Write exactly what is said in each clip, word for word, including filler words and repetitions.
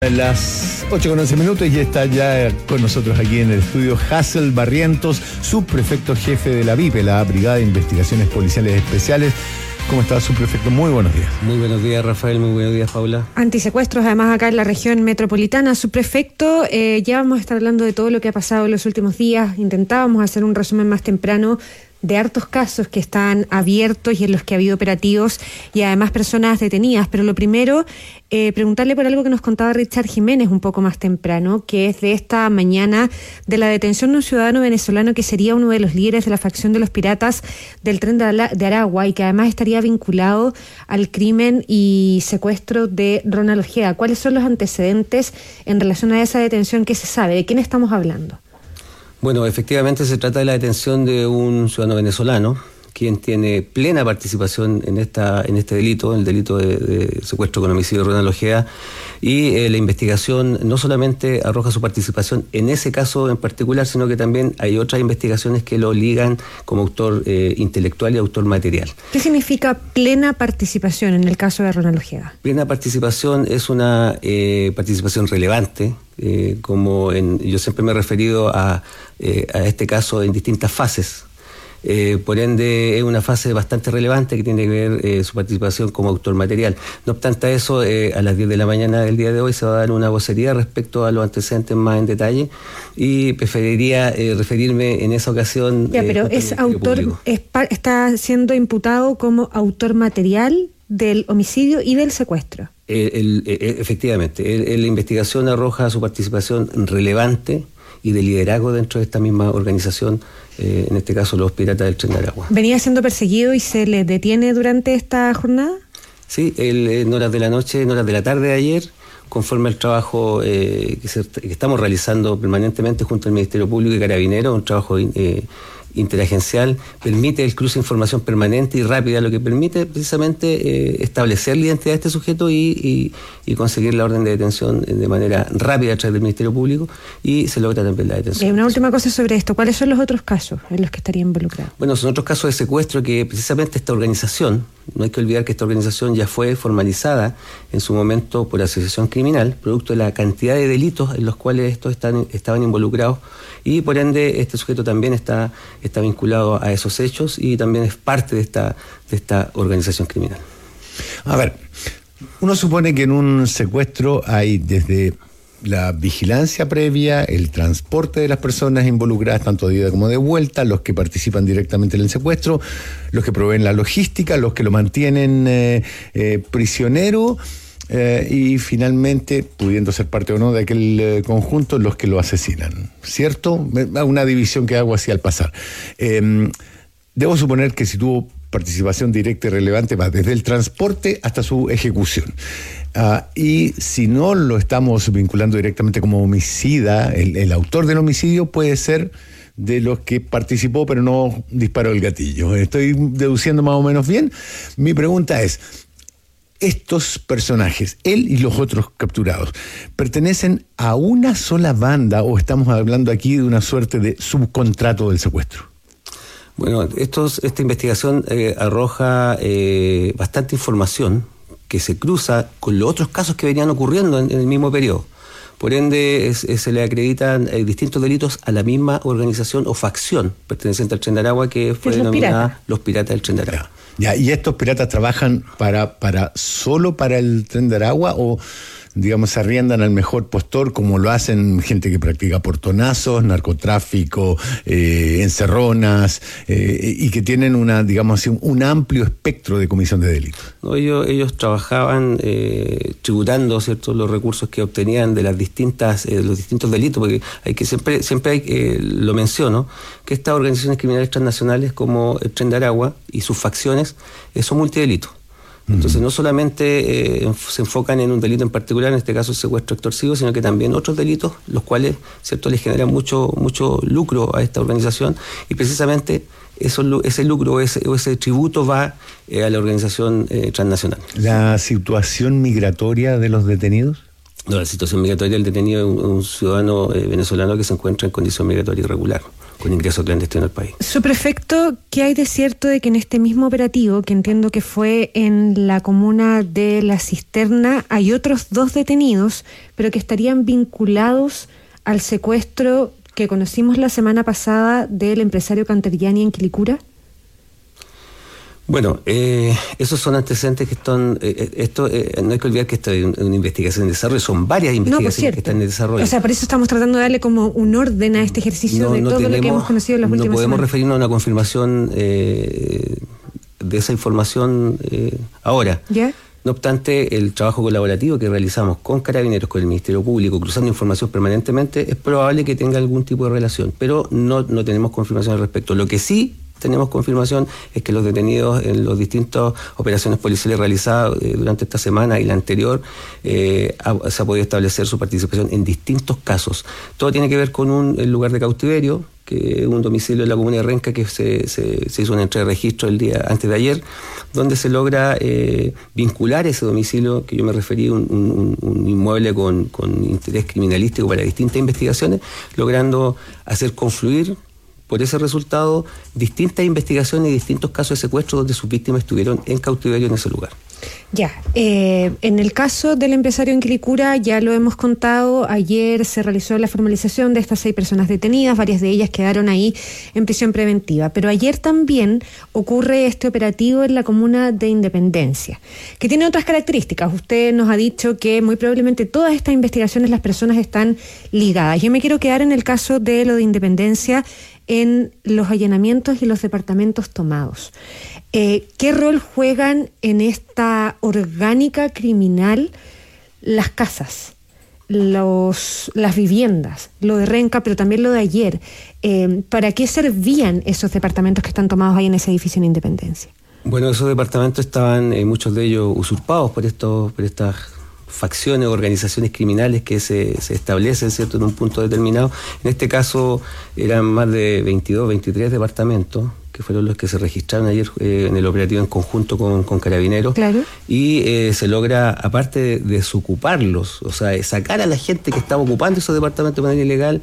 Las ocho con once minutos y está ya con nosotros aquí en el estudio Hazel Barrientos, subprefecto jefe de la B I P E, la Brigada de Investigaciones Policiales Especiales. ¿Cómo está, subprefecto? Muy buenos días. Muy buenos días, Rafael. Muy buenos días, Paula. Antisecuestros, además, acá en la región metropolitana. Subprefecto, eh, ya vamos a estar hablando de todo lo que ha pasado en los últimos días. Intentábamos hacer un resumen más temprano de hartos casos que están abiertos y en los que ha habido operativos y además personas detenidas. Pero lo primero, eh, preguntarle por algo que nos contaba Richard Jiménez un poco más temprano, que es de esta mañana de la detención de un ciudadano venezolano que sería uno de los líderes de la facción de los piratas del Tren de Aragua y que además estaría vinculado al crimen y secuestro de Ronald Ojeda. ¿Cuáles son los antecedentes en relación a esa detención? ¿Qué se sabe? ¿De quién estamos hablando? Bueno, efectivamente se trata de la detención de un ciudadano venezolano, quien tiene plena participación en esta en este delito, el delito de, de secuestro con homicidio de Ronald Ojeda, y eh, la investigación no solamente arroja su participación en ese caso en particular, sino que también hay otras investigaciones que lo ligan como autor eh, intelectual y autor material. ¿Qué significa plena participación en el caso de Ronald Ojeda? Plena participación es una eh, participación relevante, eh, como en, yo siempre me he referido a, eh, a este caso en distintas fases. Eh, por ende es una fase bastante relevante que tiene que ver eh, su participación como autor material. No obstante eso, eh, a las diez de la mañana del día de hoy se va a dar una vocería respecto a los antecedentes más en detalle y preferiría eh, referirme en esa ocasión. Ya, pero eh, es autor, es, está siendo imputado como autor material del homicidio y del secuestro. El, el, el, efectivamente, el, el, la investigación arroja su participación relevante y de liderazgo dentro de esta misma organización, eh, en este caso los piratas del Tren de Aragua. ¿Venía siendo perseguido y se le detiene durante esta jornada? Sí, el, en horas de la noche, en horas de la tarde de ayer, conforme al trabajo eh, que, se, que estamos realizando permanentemente junto al Ministerio Público y Carabineros, un trabajo eh, interagencial, permite el cruce de información permanente y rápida, lo que permite precisamente eh, establecer la identidad de este sujeto y, y, y conseguir la orden de detención de manera rápida a través del Ministerio Público, y se logra también la detención. Y una última cosa sobre esto, ¿cuáles son los otros casos en los que estaría involucrado? Bueno, son otros casos de secuestro que precisamente esta organización, no hay que olvidar que esta organización ya fue formalizada en su momento por asociación criminal, producto de la cantidad de delitos en los cuales estos están, estaban involucrados, y por ende este sujeto también está, está vinculado a esos hechos y también es parte de esta, de esta organización criminal. A ver, uno supone que en un secuestro hay desde la vigilancia previa, el transporte de las personas involucradas, tanto de ida como de vuelta, los que participan directamente en el secuestro, los que proveen la logística, los que lo mantienen eh, eh, prisionero, eh, y finalmente, pudiendo ser parte o no de aquel eh, conjunto, los que lo asesinan, ¿cierto? Una división que hago así al pasar. Eh, debo suponer que si tuvo participación directa y relevante va desde el transporte hasta su ejecución. Uh, y si no lo estamos vinculando directamente como homicida, el, el autor del homicidio puede ser de los que participó pero no disparó el gatillo. ¿Estoy deduciendo más o menos bien? Mi pregunta es, ¿estos personajes, él y los otros capturados, pertenecen a una sola banda o estamos hablando aquí de una suerte de subcontrato del secuestro? Bueno, estos, esta investigación eh, arroja eh, bastante información que se cruza con los otros casos que venían ocurriendo en, en el mismo periodo. Por ende, es, es, se le acreditan eh, distintos delitos a la misma organización o facción perteneciente al Tren de Aragua, que fue los denominada piratas. los piratas del Tren de Aragua. Ya, ya, ¿y estos piratas trabajan para, para solo para el Tren de Aragua o, digamos, se arriendan al mejor postor como lo hacen gente que practica portonazos, narcotráfico, eh, encerronas, eh, y que tienen una, digamos así, un amplio espectro de comisión de delitos? No, ellos, ellos trabajaban eh, tributando, ¿cierto?, los recursos que obtenían de las distintas, eh, los distintos delitos, porque hay que siempre, siempre hay, eh, lo menciono, que estas organizaciones criminales transnacionales como el Tren de Aragua y sus facciones eh, son multidelitos. Entonces no solamente eh, se enfocan en un delito en particular, en este caso el secuestro extorsivo, sino que también otros delitos, los cuales, cierto, les generan mucho mucho lucro a esta organización, y precisamente eso, ese lucro o ese, o ese tributo va eh, a la organización eh, transnacional. ¿La situación migratoria de los detenidos? No, la situación migratoria del detenido es un, un ciudadano eh, venezolano que se encuentra en condición migratoria irregular. con ingreso clandestino al país. Subprefecto, ¿qué hay de cierto de que en este mismo operativo, que entiendo que fue en la comuna de La Cisterna, hay otros dos detenidos, pero que estarían vinculados al secuestro que conocimos la semana pasada del empresario Canteriani en Quilicura? Bueno, eh, esos son antecedentes que están, eh, esto eh, no hay que olvidar que esto es una investigación en desarrollo, son varias investigaciones no, que están en desarrollo. O sea, por eso estamos tratando de darle como un orden a este ejercicio no, de no todo tenemos, lo que hemos conocido en las últimas semanas. No podemos semanas. referirnos a una confirmación eh, de esa información eh, ahora. ¿Ya? No obstante, el trabajo colaborativo que realizamos con Carabineros, con el Ministerio Público, cruzando información permanentemente, es probable que tenga algún tipo de relación, pero no, no tenemos confirmación al respecto. Lo que sí tenemos confirmación es que los detenidos en las distintas operaciones policiales realizadas eh, durante esta semana y la anterior eh, ha, se ha podido establecer su participación en distintos casos. Todo tiene que ver con un el lugar de cautiverio, que es un domicilio en la comuna de Renca que se, se, se hizo una entrega de registro el día antes de ayer, donde se logra eh, vincular ese domicilio, que yo me referí, un, un, un inmueble con, con interés criminalístico para distintas investigaciones, logrando hacer confluir por ese resultado distintas investigaciones y distintos casos de secuestro donde sus víctimas estuvieron en cautiverio en ese lugar. Ya, eh, en el caso del empresario en Quilicura, ya lo hemos contado, ayer se realizó la formalización de estas seis personas detenidas, varias de ellas quedaron ahí en prisión preventiva, pero ayer también ocurre este operativo en la comuna de Independencia, que tiene otras características. Usted nos ha dicho que muy probablemente todas estas investigaciones las personas están ligadas. Yo me quiero quedar en el caso de lo de Independencia, en los allanamientos y los departamentos tomados. Eh, ¿Qué rol juegan en esta orgánica criminal las casas, los, las viviendas, lo de Renca, pero también lo de ayer? Eh, ¿Para qué servían esos departamentos que están tomados ahí en ese edificio en Independencia? Bueno, esos departamentos estaban, eh, muchos de ellos, usurpados por estos, por estas facciones, organizaciones criminales que se, se establecen, ¿cierto?, en un punto determinado. En este caso eran más de veintidós, veintitrés departamentos que fueron los que se registraron ayer eh, en el operativo en conjunto con, con Carabineros. Claro. Y eh, se logra, aparte de desocuparlos, o sea, sacar a la gente que estaba ocupando esos departamentos de manera ilegal,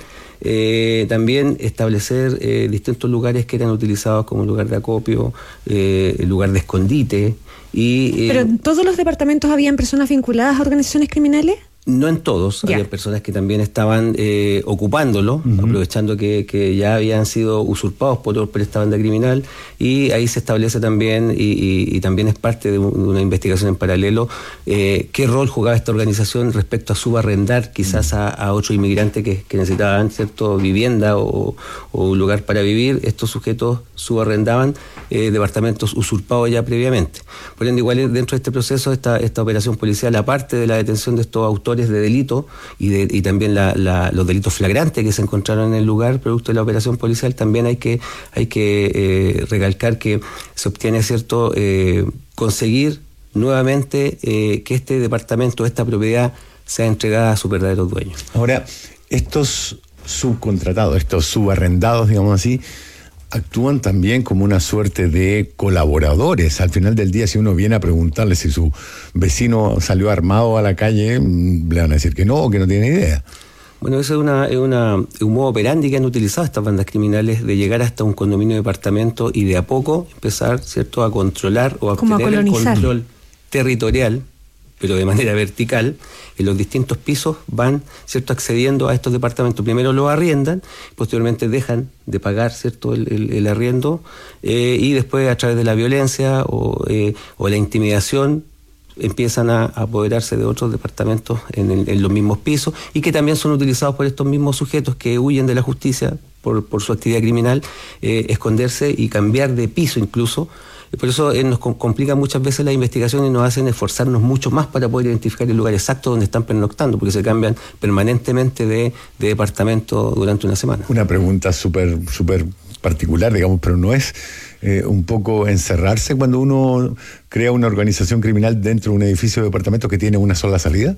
eh, también establecer eh, distintos lugares que eran utilizados como lugar de acopio, eh, lugar de escondite. Y, eh, ¿Pero en todos los departamentos habían personas vinculadas a organizaciones criminales? No en todos, ya. Había personas que también estaban eh, ocupándolo, uh-huh. aprovechando que, que ya habían sido usurpados por, por esta banda criminal, y ahí se establece también, y, y, y también es parte de, un, de una investigación en paralelo, eh, qué rol jugaba esta organización respecto a subarrendar quizás a, a otros inmigrantes que, que necesitaban, ¿cierto?, vivienda o, o un lugar para vivir. Estos sujetos subarrendaban eh, departamentos usurpados ya previamente. Por ende, igual dentro de este proceso, esta, esta operación policial, aparte de la detención de estos autores de delito y, de, y también la, la, los delitos flagrantes que se encontraron en el lugar producto de la operación policial, también hay que hay que eh, recalcar que se obtiene, cierto, eh, conseguir nuevamente eh, que este departamento, esta propiedad, sea entregada a sus verdaderos dueños. Ahora, estos subcontratados, estos subarrendados, digamos así, actúan también como una suerte de colaboradores. Al final del día, si uno viene a preguntarle si su vecino salió armado a la calle, le van a decir que no, o que no tiene idea. Bueno, eso es, una, es, una, es un modo operandi que han utilizado estas bandas criminales, de llegar hasta un condominio de departamento y de a poco empezar, ¿cierto?, a controlar o a obtener el control territorial, pero de manera vertical. En los distintos pisos van, ¿cierto?, accediendo a estos departamentos. Primero los arriendan, posteriormente dejan de pagar, ¿cierto?, el, el, el arriendo, eh, y después, a través de la violencia o, eh, o la intimidación, empiezan a, a apoderarse de otros departamentos en, el, en los mismos pisos, y que también son utilizados por estos mismos sujetos que huyen de la justicia por, por su actividad criminal, eh, esconderse y cambiar de piso incluso. Por eso eh, nos complican muchas veces las investigaciones y nos hacen esforzarnos mucho más para poder identificar el lugar exacto donde están pernoctando, porque se cambian permanentemente de, de departamento durante una semana. Una pregunta súper súper particular, digamos, pero no es eh, un poco encerrarse cuando uno crea una organización criminal dentro de un edificio de departamentos que tiene una sola salida.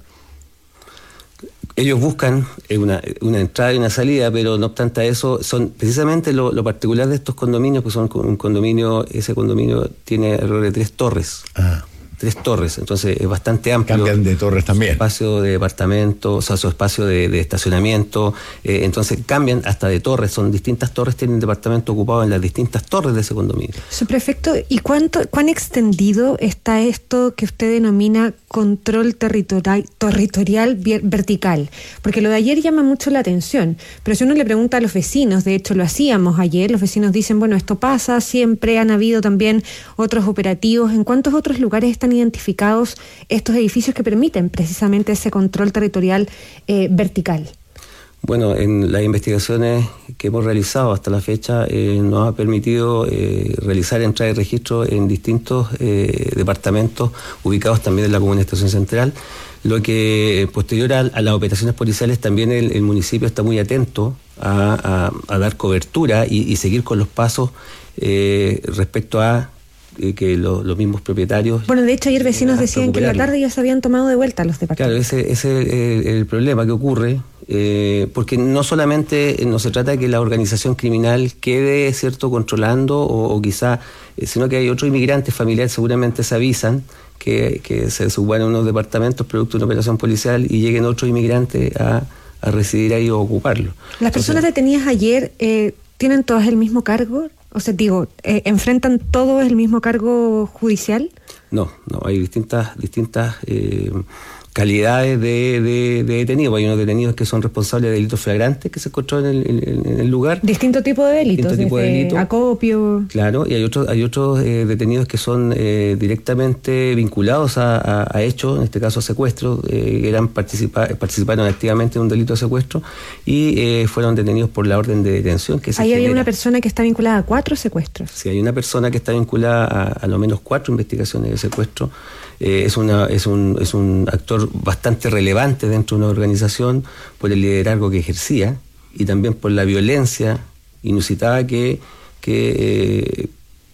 Ellos buscan una, una entrada y una salida, pero no obstante a eso, son precisamente lo, lo particular de estos condominios, que son un condominio, ese condominio tiene alrededor de tres torres. Ah. tres torres, entonces es bastante amplio. Cambian de torres también. Su espacio de departamento, o sea, su espacio de, de estacionamiento, eh, entonces cambian hasta de torres, son distintas torres, tienen departamento ocupado en las distintas torres de ese condominio. Subprefecto, ¿y cuánto, cuán extendido está esto que usted denomina control territorial, territorial vertical? Porque lo de ayer llama mucho la atención, pero si uno le pregunta a los vecinos, de hecho lo hacíamos ayer, los vecinos dicen, bueno, esto pasa, siempre han habido también otros operativos. ¿En cuántos otros lugares están identificados estos edificios que permiten precisamente ese control territorial eh, vertical? Bueno, en las investigaciones que hemos realizado hasta la fecha eh, nos ha permitido eh, realizar entrada y registro en distintos eh, departamentos ubicados también en la Comuna de Estación Central, lo que posterior a, a las operaciones policiales también el, el municipio está muy atento a, a, a dar cobertura y, y seguir con los pasos eh, respecto a que lo, los mismos propietarios... Bueno, de hecho ayer vecinos decían que en la tarde ya se habían tomado de vuelta los departamentos. Claro, ese, ese es el, el problema que ocurre, eh, porque no solamente no se trata de que la organización criminal quede, cierto, controlando o, o quizá, eh, sino que hay otros inmigrantes familiares seguramente se avisan que, que se suban a unos departamentos producto de una operación policial y lleguen otros inmigrantes a, a residir ahí o ocuparlo. Las personas Entonces, detenidas ayer, eh, ¿tienen todas el mismo cargo? O sea, digo, eh, ¿enfrentan todos el mismo cargo judicial? No, no, hay distintas distintas eh, calidades de, de, de detenidos. Hay unos detenidos que son responsables de delitos flagrantes que se encontraron en el, en, en el lugar. Distinto tipo de delitos, Distinto tipo de delito. Acopio. Claro, y hay otros hay otros eh, detenidos que son eh, directamente vinculados a, a, a hechos, en este caso a secuestros, eh, que eran participa, participaron activamente en un delito de secuestro y eh, fueron detenidos por la orden de detención. Que se Ahí genera. Hay una persona que está vinculada a cuatro secuestros. Sí, hay una persona que está vinculada a a lo menos cuatro investigaciones de secuestro. Eh, es, una, es, un, es un actor bastante relevante dentro de una organización por el liderazgo que ejercía y también por la violencia inusitada que, que, eh,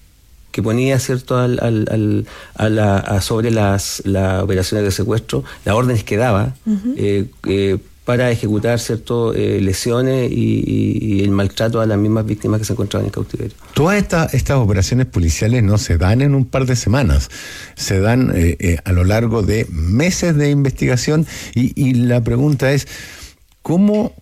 que ponía, cierto, al, al, al, a la, a sobre las, las operaciones de secuestro, las órdenes que daba uh-huh. eh, eh, para ejecutar, cierto, eh, lesiones y, y, y el maltrato a las mismas víctimas que se encontraban en cautiverio. Todas esta, estas operaciones policiales no se dan en un par de semanas, se dan eh, eh, a lo largo de meses de investigación y, y la pregunta es, ¿cómo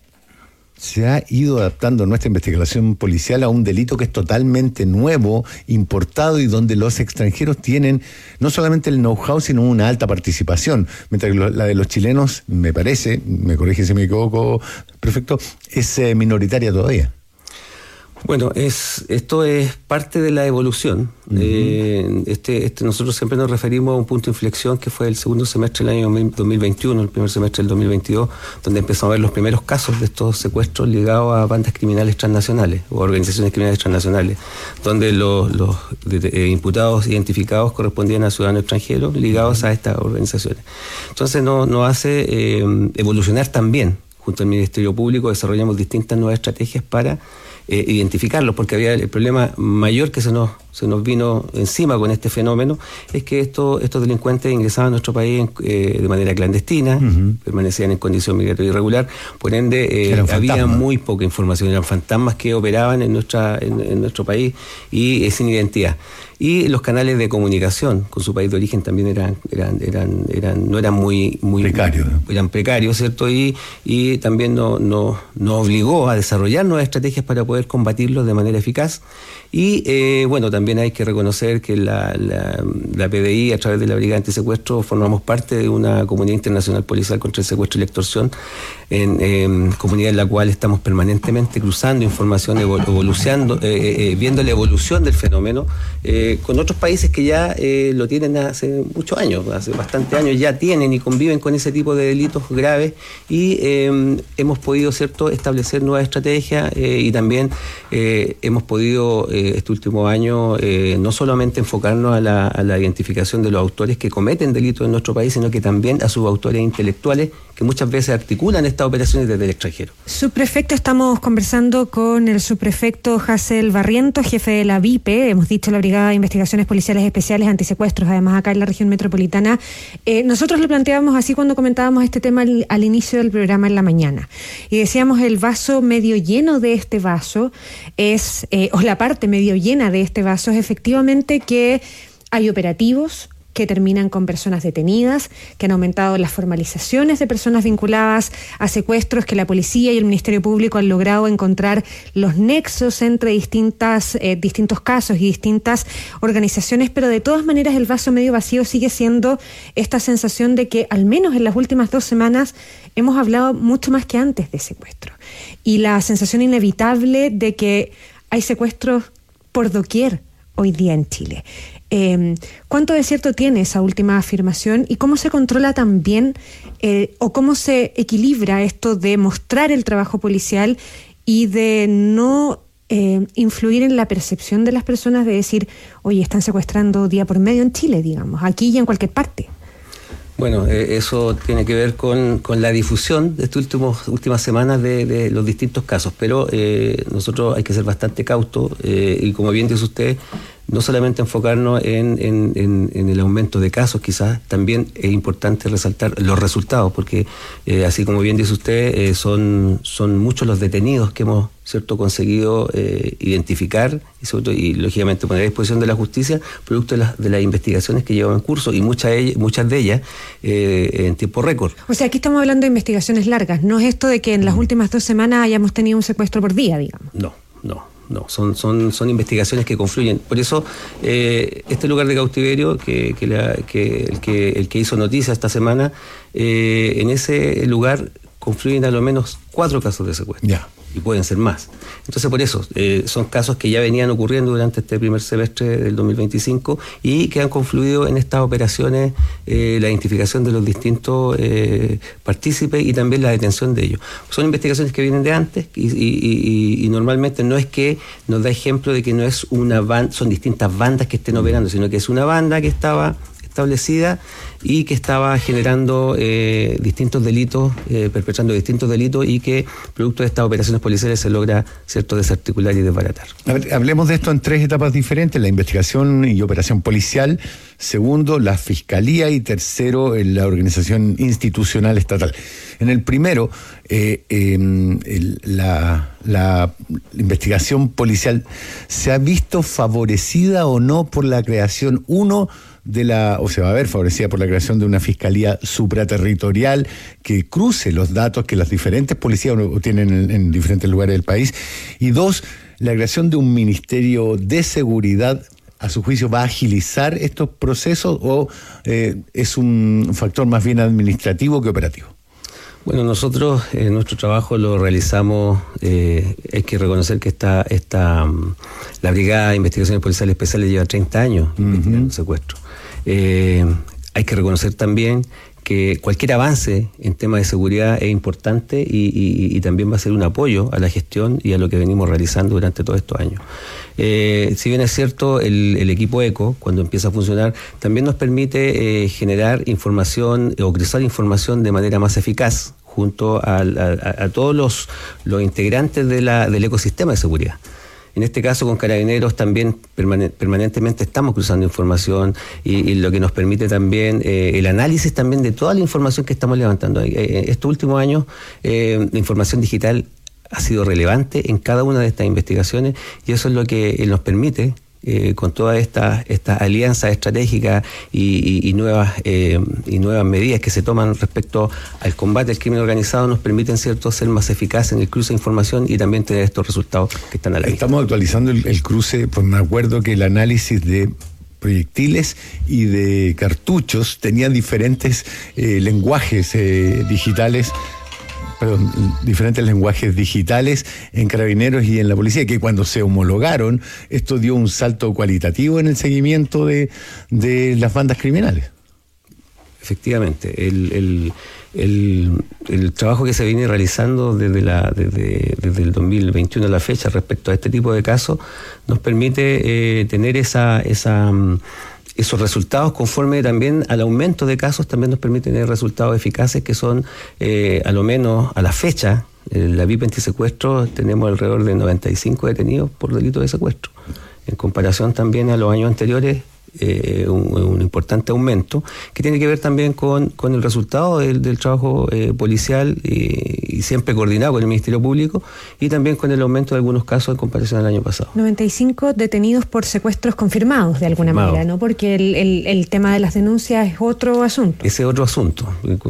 se ha ido adaptando nuestra investigación policial a un delito que es totalmente nuevo, importado y donde los extranjeros tienen no solamente el know-how, sino una alta participación? Mientras que la de los chilenos, me parece, me corrige si me equivoco, prefecto, es eh, minoritaria todavía. Bueno, es esto es parte de la evolución. Uh-huh. Eh, este, este, nosotros siempre nos referimos a un punto de inflexión que fue el segundo semestre del año dos mil veintiuno, el primer semestre del dos mil veintidós, donde empezamos a ver los primeros casos de estos secuestros ligados a bandas criminales transnacionales o organizaciones criminales transnacionales, donde los, los de, de, imputados identificados correspondían a ciudadanos extranjeros ligados a estas organizaciones. Entonces nos no hace eh, evolucionar también. Junto al Ministerio Público desarrollamos distintas nuevas estrategias para Eh, identificarlos, porque había el problema mayor que se nos se nos vino encima con este fenómeno, es que estos estos delincuentes ingresaban a nuestro país eh, de manera clandestina, uh-huh. permanecían en condición migratoria irregular, por ende eh, había muy poca información, eran fantasmas que operaban en nuestra en, en nuestro país y eh, sin identidad. Y los canales de comunicación con su país de origen también eran eran eran eran no eran muy muy precarios, eran precarios, ¿cierto? Y y también nos no, no obligó a desarrollar nuevas estrategias para poder combatirlos de manera eficaz. Y eh, bueno, también hay que reconocer que la, la, la P D I, a través de la Brigada Antisecuestro, formamos parte de una comunidad internacional policial contra el secuestro y la extorsión, en eh, comunidad en la cual estamos permanentemente cruzando información, evolucionando, eh, eh, viendo la evolución del fenómeno, eh, con otros países que ya eh, lo tienen hace muchos años, hace bastantes años ya tienen y conviven con ese tipo de delitos graves y eh, hemos podido, cierto, establecer nuevas estrategias eh, y también eh, hemos podido eh, este último año eh, no solamente enfocarnos a la, a la identificación de los autores que cometen delitos en nuestro país, sino que también a sus autores intelectuales que muchas veces articulan estas operaciones desde el extranjero. Subprefecto, estamos conversando con el subprefecto Hassel Barrientos, jefe de la B I P E, hemos dicho la Brigada de Investigaciones Policiales Especiales Antisecuestros, además acá en la región metropolitana. Eh, nosotros lo planteábamos así cuando comentábamos este tema al, al inicio del programa en la mañana, y decíamos el vaso medio lleno de este vaso es, eh, o la parte medio llena de este vaso es efectivamente que hay operativos, que terminan con personas detenidas, que han aumentado las formalizaciones de personas vinculadas a secuestros, que la policía y el Ministerio Público han logrado encontrar los nexos entre distintas, eh, distintos casos y distintas organizaciones, pero de todas maneras el vaso medio vacío sigue siendo esta sensación de que al menos en las últimas dos semanas hemos hablado mucho más que antes de secuestro. Y la sensación inevitable de que hay secuestros por doquier hoy día en Chile. Eh, ¿Cuánto de cierto tiene esa última afirmación y cómo se controla también eh, o cómo se equilibra esto de mostrar el trabajo policial y de no eh, influir en la percepción de las personas de decir, oye, están secuestrando día por medio en Chile, digamos, aquí y en cualquier parte? Bueno, eh, eso tiene que ver con, con la difusión de estas últimos, últimas semanas de, de los distintos casos, pero eh, nosotros hay que ser bastante cautos eh, y como bien dice usted, no solamente enfocarnos en, en, en, en el aumento de casos, quizás también es importante resaltar los resultados, porque eh, así como bien dice usted, eh, son, son muchos los detenidos que hemos cierto conseguido eh, identificar y, sobre todo, y lógicamente poner a disposición de la justicia, producto de, la, de las investigaciones que llevan en curso y muchas de ellas, muchas de ellas eh, en tiempo récord. O sea, aquí estamos hablando de investigaciones largas, no es esto de que en las últimas dos semanas hayamos tenido un secuestro por día, digamos. No, no. No, son, son, son investigaciones que confluyen. Por eso, eh, este lugar de cautiverio, que, que, la, que, el que el que hizo noticia esta semana, eh, en ese lugar confluyen a lo menos cuatro casos de secuestro. Ya. Y pueden ser más. Entonces, por eso, eh, son casos que ya venían ocurriendo durante este primer semestre del dos mil veinticinco y que han confluido en estas operaciones, eh, la identificación de los distintos eh, partícipes y también la detención de ellos. Son investigaciones que vienen de antes y, y, y, y normalmente no es que nos da ejemplo de que no es una banda, son distintas bandas que estén operando, sino que es una banda que estaba establecida y que estaba generando eh, distintos delitos, eh, perpetrando distintos delitos y que producto de estas operaciones policiales se logra, cierto, desarticular y desbaratar. A ver, hablemos de esto en tres etapas diferentes: la investigación y operación policial, segundo, la fiscalía y tercero, la organización institucional estatal. En el primero, eh, eh, el, la, la investigación policial, ¿se ha visto favorecida o no por la creación, uno, de la, o se va a ver favorecida por la creación de una fiscalía supraterritorial que cruce los datos que las diferentes policías tienen en, en diferentes lugares del país? Y dos, la creación de un ministerio de seguridad, a su juicio, ¿va a agilizar estos procesos o eh, es un factor más bien administrativo que operativo? Bueno, nosotros eh, nuestro trabajo lo realizamos, eh, hay que reconocer que esta, esta la Brigada de Investigaciones Policiales Especiales lleva treinta años uh-huh. investigando secuestro. Eh, hay que reconocer también que cualquier avance en temas de seguridad es importante y, y, y también va a ser un apoyo a la gestión y a lo que venimos realizando durante todos estos años. Eh, si bien es cierto, el, el equipo ECO, cuando empieza a funcionar, también nos permite eh, generar información o cruzar información de manera más eficaz junto a, a, a todos los, los integrantes de la, del ecosistema de seguridad. En este caso, con Carabineros también permane- permanentemente estamos cruzando información y, y lo que nos permite también eh, el análisis también de toda la información que estamos levantando. Eh, estos últimos años, eh, la información digital ha sido relevante en cada una de estas investigaciones y eso es lo que nos permite, eh, con todas estas esta alianzas estratégicas y, y, y, nuevas, eh, y nuevas medidas que se toman respecto al combate al crimen organizado, nos permiten, cierto, ser más eficaces en el cruce de información y también tener estos resultados que están a la vista. Estamos actualizando el, el cruce, pues me acuerdo que el análisis de proyectiles y de cartuchos tenía diferentes eh, lenguajes eh, digitales, perdón, diferentes lenguajes digitales en Carabineros y en la policía, que cuando se homologaron, esto dio un salto cualitativo en el seguimiento de, de las bandas criminales. Efectivamente, el, el, el, el trabajo que se viene realizando desde, la, desde, desde el dos mil veintiuno a la fecha respecto a este tipo de casos nos permite eh, tener esa... esa esos resultados conforme también al aumento de casos, también nos permiten tener resultados eficaces que son, eh, a lo menos a la fecha, en la V I P antisecuestro tenemos alrededor de noventa y cinco detenidos por delito de secuestro. En comparación también a los años anteriores, eh, un, un importante aumento que tiene que ver también con, con el resultado del, del trabajo eh, policial y, y siempre coordinado con el Ministerio Público y también con el aumento de algunos casos en comparación al año pasado. noventa y cinco detenidos por secuestros confirmados de alguna Confirmado. manera, ¿no? Porque el, el, el tema de las denuncias es otro asunto. Ese es otro asunto.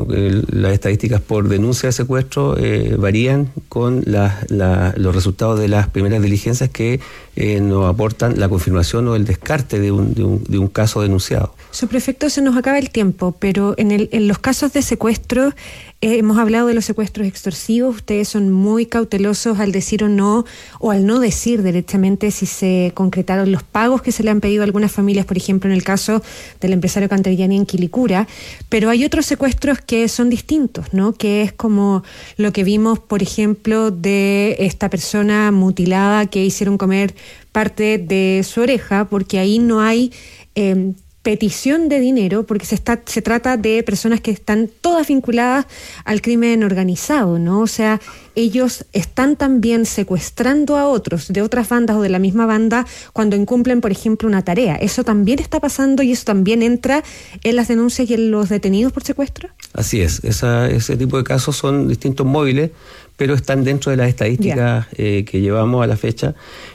Las estadísticas por denuncia de secuestro eh, varían con la, la, los resultados de las primeras diligencias que eh, nos aportan la confirmación o el descarte de un, de un, de un caso denunciado. Subprefecto, se nos acaba el tiempo, pero en, el, en los casos de secuestro, eh, hemos hablado de los secuestros extorsivos, ustedes son muy cautelosos al decir o no, o al no decir directamente si se concretaron los pagos que se le han pedido a algunas familias, por ejemplo, en el caso del empresario Cantellani en Quilicura, pero hay otros secuestros que son distintos, ¿no? Que es como lo que vimos, por ejemplo, de esta persona mutilada que hicieron comer parte de su oreja, porque ahí no hay Eh, petición de dinero, porque se está se trata de personas que están todas vinculadas al crimen organizado, ¿no? O sea, ellos están también secuestrando a otros de otras bandas o de la misma banda cuando incumplen, por ejemplo, una tarea. ¿Eso también está pasando y eso también entra en las denuncias y en los detenidos por secuestro? Así es, esa, ese tipo de casos son distintos móviles, pero están dentro de las estadísticas eh, que llevamos a la fecha,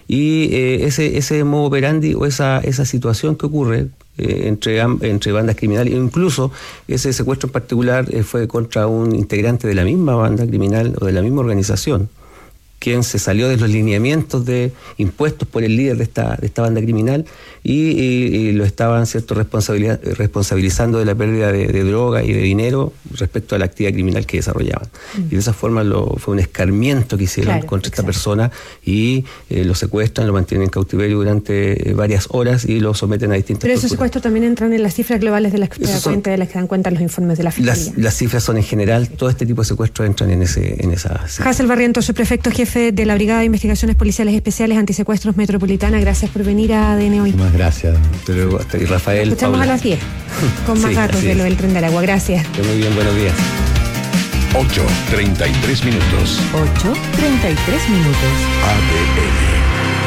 y eh, ese ese modo operandi o esa esa situación que ocurre eh, entre entre bandas criminales, incluso ese secuestro en particular eh, fue contra un integrante de la misma banda criminal o de la misma organización, quien se salió de los lineamientos de impuestos por el líder de esta de esta banda criminal y, y, y lo estaban cierto responsabilidad, responsabilizando de la pérdida de, de droga y de dinero respecto a la actividad criminal que desarrollaban. Mm. Y de esa forma lo, fue un escarmiento que hicieron claro, contra exacto. esta persona y eh, lo secuestran, lo mantienen en cautiverio durante eh, varias horas y lo someten a distintas Pero esos secuestros también entran en las cifras globales de las que, da cuenta, de las que dan cuenta los informes de la Fiscalía. Las, las cifras son en general, todo este tipo de secuestros entran en ese en esa cifra. Hassel Barrientos, subprefecto jefe de la Brigada de Investigaciones Policiales Especiales Antisecuestros Metropolitana, gracias por venir a A D N hoy. Muchas gracias. Pero, y Rafael, escuchamos Paula. A las diez con más sí, datos de lo del Tren del Agua. Gracias. Muy bien, buenos días. ocho treinta y tres minutos. ocho treinta y tres minutos. A D N.